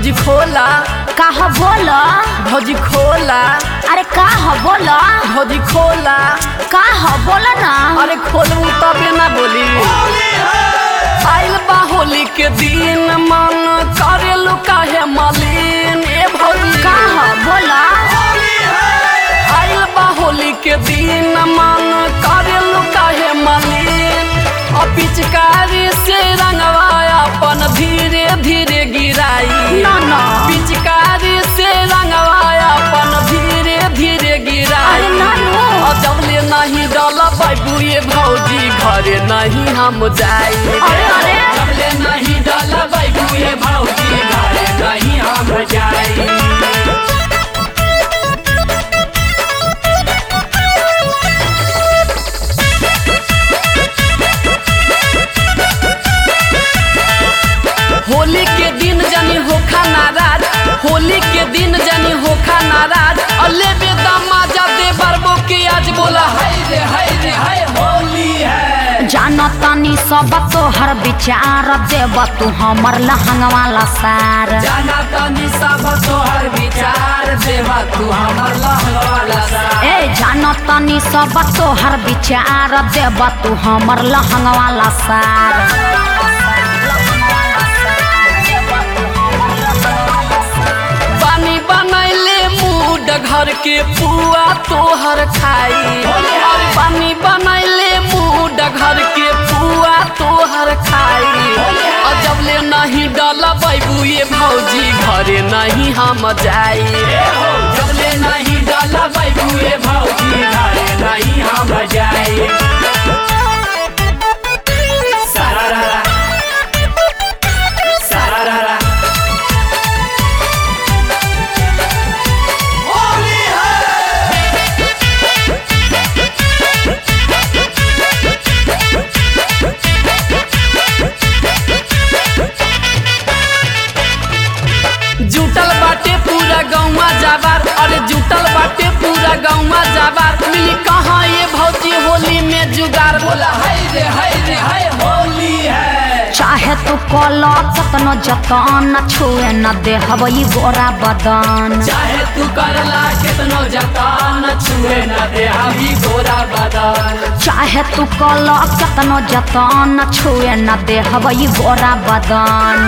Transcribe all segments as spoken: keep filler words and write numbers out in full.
भौजी खोला काह बोला भौजी खोला अरे काह बोला भौजी खोला काह बोला ना अरे खोलू तबे ना बोली आइल बा होली के दिन मन करेलू काहे मलिन ए भौजी काह बोला आइल बा होली के दिन मन करेलू काहे मलिन और पिचकारी से रंगवा अपन धीरे धीरे गिराई ना ना पिचकारी से रंगवा अपन धीरे धीरे गिराई अरे नानू। और जबले नहीं डाला बाबू ये भौजी घरे नहीं हम जाई अरे अरे जबले नहीं डाला बाबू ये भौजी घरे नहीं हम जाई होली के दिन जानी होखा नाराज होली के दिन जानी होखा नाराज अल्ले बेदमा जादे बरबो के आज बोला हाय रे हाय रे हाय होली है जानतानी सब तोहर विचार देव तू हमर लहंगवाला सार जानतानी सब तोहर विचार देवा तू हमर लहंगवाला सार ए जानतानी सब तोहर विचार देव तू हमर लहंगवाला सार पानी बनैले मूड घर के पुआ तोहर खाई और पानी बनैले मूड घर के पुआ तोहर खाई और जबले नहीं डाला बाबू ये भौजी घरे नहीं हम जाई जबले नहीं डाला बाबू ये भौजी घरे नहीं हम जाई सारारा सारारा जुटल बाटे पूरा गौवा जाबार अरे जुटल बाटे पूरा गौवा जाबार मिली कहाँ ये भौजी होली में जुगार बोला हाय रे हाय रे हाय होली है चाहे तू कल कतनो जतन छुए न देहब ई गोरा बदन चाहे तू करला कितनो जतान छुए न दे अभी गोरा बदन चाहे तू कल कतनो जतन छुए न देहब ई गोरा बदन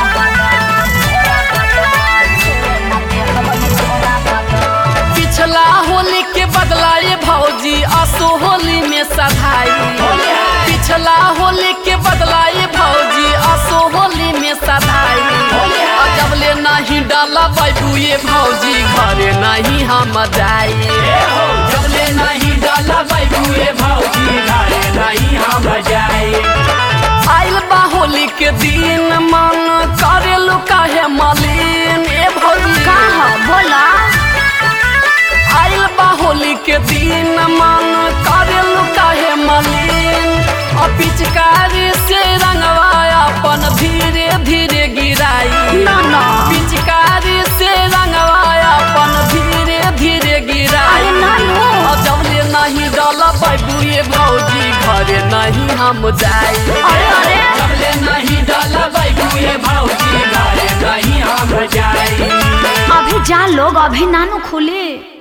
पिछला होली के बदला ये भौजी असो होली में सधाई पिछला होली के बदला ये भौजी असो होली में सधाई और जबले नहीं डाला बाबू ये भौजी घरे नहीं हम जाई जबले नहीं डाला बाबू ये भौजी घरे नहीं हम जाई आइल बा होली के दिन मन करेलू काहे मलिन ए भौजी काह बोला आइल बा होली के दिन मन करेलू काहे मलिन और पिचकारी से रंगवा अपन धीरे धीरे गिराई ना ना पिचकारी से रंगवा अपन धीरे धीरे गिराई अरे नानू। और जबले नहीं डाला बाबू ये भौजी घरे नहीं हम जाई अरे अरे जबले नहीं डाला बाबू ये भौजी घरे नहीं हम जाई अभी जा लोग अभी नानू खुले।